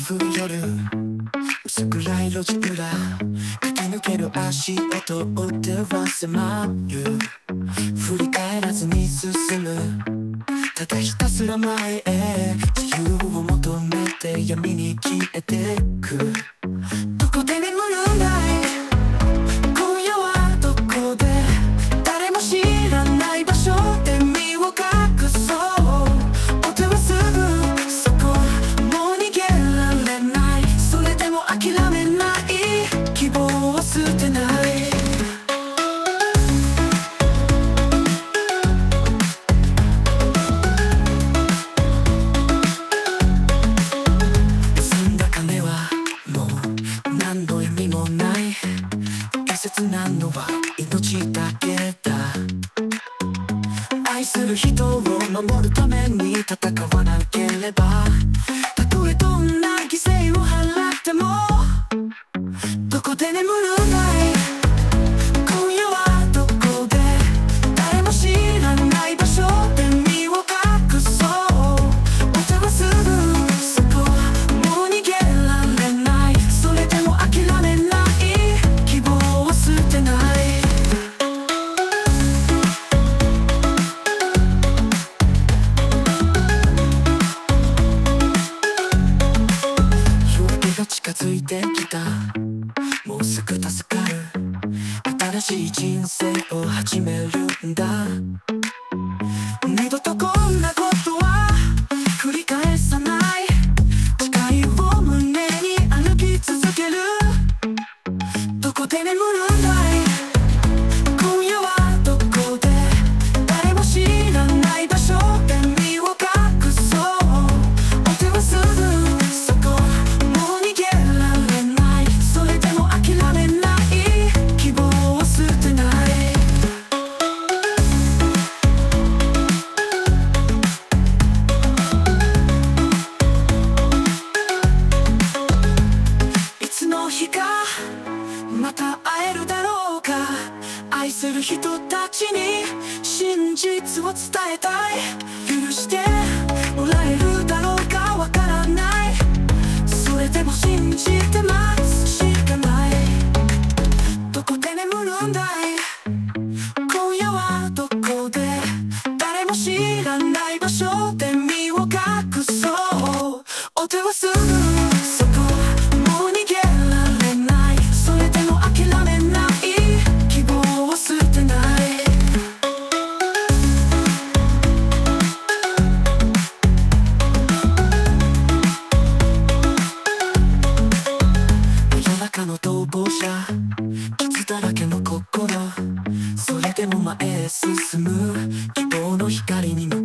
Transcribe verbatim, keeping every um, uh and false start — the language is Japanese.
降る夜、薄暗い路地裏駆け抜ける足音を照らせまる。振り返らずに進む、ただひたすら前へ自由を求めて闇に消えてく。どこで眠るんだい今夜は、どこで誰も知らない場所で身を隠そう。音はすぐそこ、もう逃げられない。それでも諦めない、希望を捨てない。積んだ金はもう何の意味もない。大切なのは命だけだ。愛する人を守るために戦わなければ、たとえどんな犠牲を払っても。どこで眠るんだい今夜は、どこで誰も知らない場所で身を隠そう。音はすぐそこ、もう逃げられない。それでも諦めない、希望を捨てない。夜明けが近づいてきた、もうすぐ助かる。新しい人生を始めるんだ。二度とこんなことは繰り返さない。誓いを胸に歩き続ける。どこで眠るんだい今夜は、どこで誰も知らない場所で身を隠そう。音はすぐそこ、もう逃げられない。それでも諦めない、希望を捨てない。いつの日かまた会えるだろうか。愛する人たちに真実を伝えたい。許してもらえるだろうかわからない。それでも信じて待つしかない。どこで眠るんだい今夜は、どこで誰も知らない場所で身を隠そう。音はすぐそこ、もう逃げられない。それでも諦めない、希望を捨てない。夜中の逃亡者、傷だらけの心、それでも前へ進む希望の光に向